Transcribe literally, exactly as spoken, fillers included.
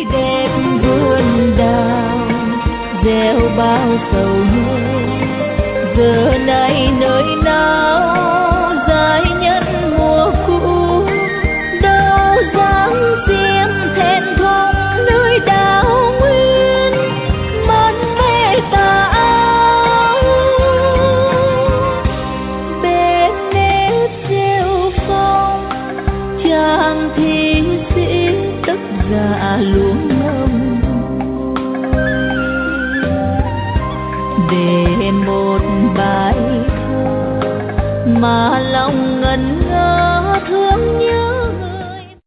đẹp vườn đào gieo bao sầu nhớ, giờ này nơi nào dài nhất mùa cũ, đâu dáng diêm thẹn thùng nơi đào nguyên mất mẹ tà áo. Bên nếp rêu phong chàng thi sĩ tất dạ luống ngâm, để một bài thơ mà lòng ngẩn ngơ thương nhớ.